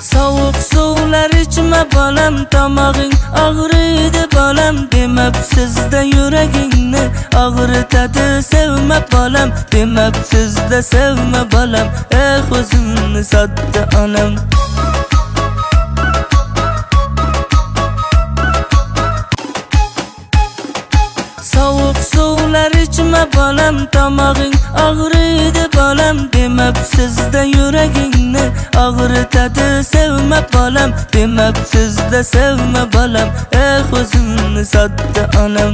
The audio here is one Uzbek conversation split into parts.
Sovuq suvlar ichma bolam, tomog'ing og'riydi bolam, demabsizda yuragingni og'ritadi sevma bolam, demabsizda sevma bolam, o'zimni sotdi onam. Sovuq suvlar ichma bolam, tomog'ing og'riydi bolam, demabsizda yuragingni og'ritadi sevma bolam, demabsizda sevma bolam, o'zimni sotdi onam.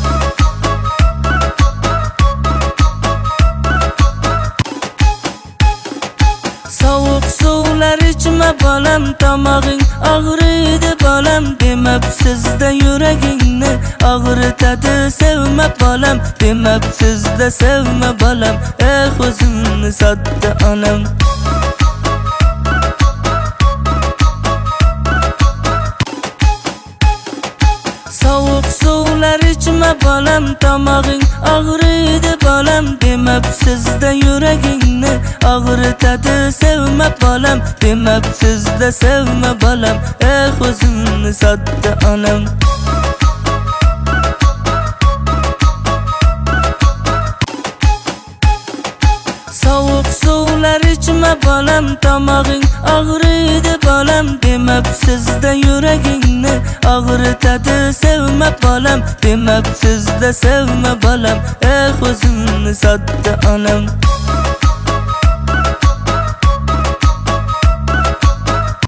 Sovuq suvlar ichma bolam, tomog'ing og'riydi bolam, demabsizda yuragingni og'ritadi sevma bolam, demabsizda sevma bolam, o'zimni sotdi onam. Sovuq suvlar ichma bolam, tomog'ing og'riydi bolam, demabsizda yuragingni og'ritadi sevma bolam, demabsizda sevma bolam, o'zimni sotdi onam. Sovuq suvlar ichma bolam, tomog'ing og'riydi bolam, demabsizda yuragingni og'ritadi sevma bolam, demabsizda sevma bolam, o'zimni sotdi onam.